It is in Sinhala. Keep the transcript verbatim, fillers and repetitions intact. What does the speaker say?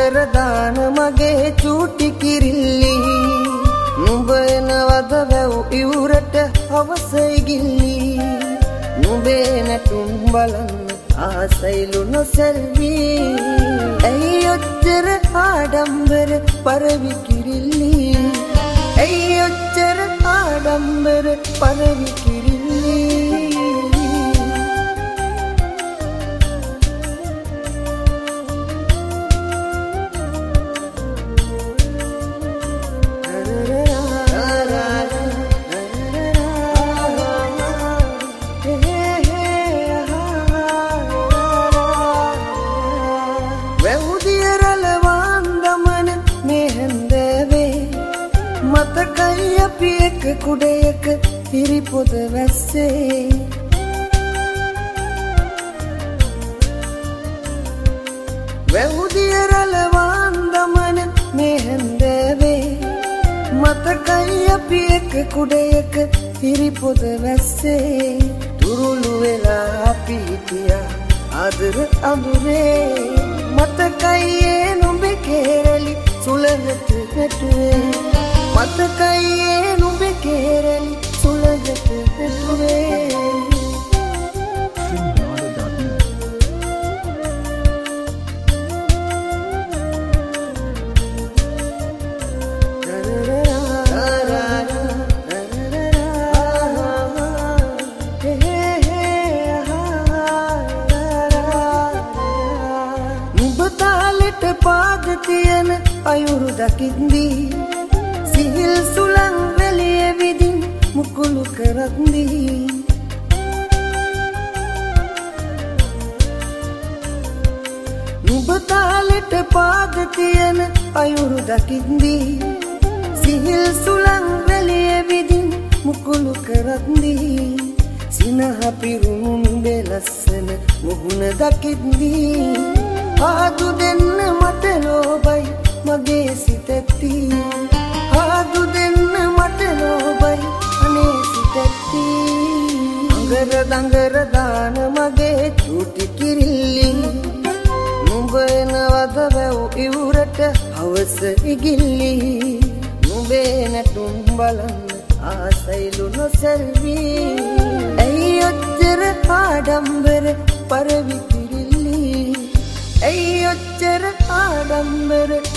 දඟර දාන මගේ චූටි කිරිල්ලි නුඹ එනවද වැව් ඉවුරට හවසයි ගිල්ලි නුඹේ නැටුම් බලන්න ආසයිලු නොසැල්වි ඇයි ඔච්චර ආඩම්බර පරවි කිරිල්ලි ඇයි ඔච්චර ආඩම්බර පරවි කිරිල්ලි මතකයි අපි එක කුඩයක හිරිපොද වැස්සේ වැවුදිය රලවාන් දමන මේ හැන්දෑවේ මතකයි අපි එක කුඩයක හිරිපොද වැස්සේ තුරුළු වෙලා අපි හිටියා ආදර අඳුරේ මතකයි ඒ නුඹේ කේරළි සුළඟට වැටුවේ මතකයි ඒ නුඹේ කේරළි සුළඟට වැටුවේ නුඹ තාලෙට පාද තියන අයුරු දකිද්දී සිහිල් සුළං වැලිය විදින් මුකුළු කරද්දී නුඹ තාලෙට පාද තියන අයුරු දකිද්දී සිහිල් සුළං වැලිය විදින් මුකුළු කරද්දී සිනහ පිරුණු නුඹේ ලස්සන මුහුණ දකිද්දී ආදු දෙන්න මට ලෝබයි මගේ සිතැත්ති ආදු දෙන්න මට ලෝබයි අනේ සිතැත්ති අඟර දඟර දාන මගේ චූටි කිරිල්ලි නුඹ එනවද වැව් ඉවුරට හවස ඉගිල්ලි නුඹේ නැටුම් බලන්න ආසයිලු නොසැල්වි ඇයි ඔච්චර ආඩම්බර පරවි කිරිල්ලි ඇයි ඔච්චර ආඩම්බර